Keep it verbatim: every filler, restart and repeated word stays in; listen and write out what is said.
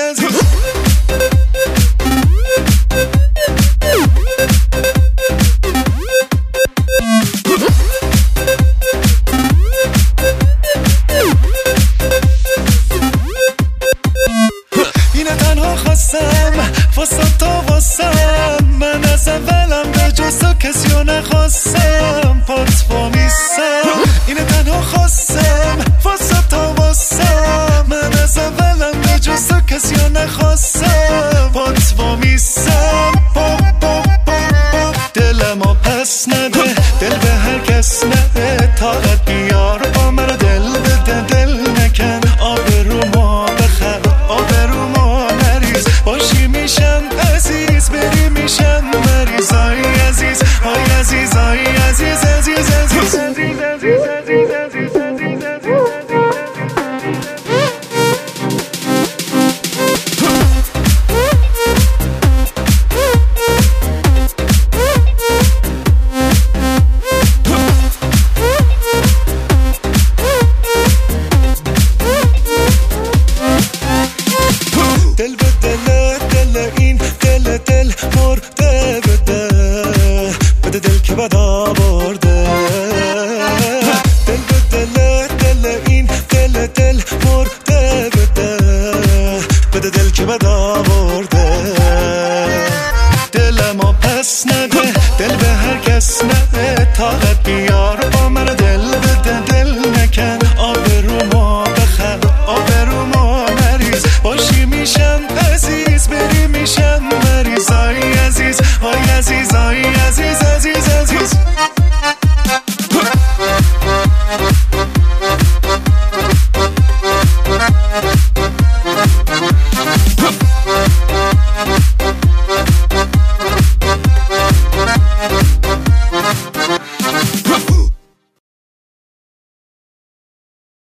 عزیز. اینه تنها خواستم واسه تا واسم، من از اولم به جز تو کسی رو نخواستم، پات وامیستم. اینه تنها خواستم واسه تا واسم، من از اولم به جز تو کسی رو نخواستم، پات وامیستم. با با با با دلمو پس نده، دل به هر کس نده، طاقت بیار با من دل بده، دل نکن آبرومو بخر، آبرومو نریز، باشی میشم عزیز، بری میشم مریض. آی عزیز، آی عزیز، آی عزیز، عزیز، عزیز، عزیز، عزیز، عزیز، عزیز، عزیز، عزیز. دل به دل، دل این دل دل مرده، بده بده دل که بد آورده. دل به دل، دل این دل دل مرده، بده بده دل که بد آورده. دلمو پس نده، دل به هر کس نده، طاقت بیار با من دل بده، دل نکن آبرومو بخر، آبرومو نریز، باشی میشم عزیز، بری میشم مریض. آی عزیز، آی عزیز، آی عزیز،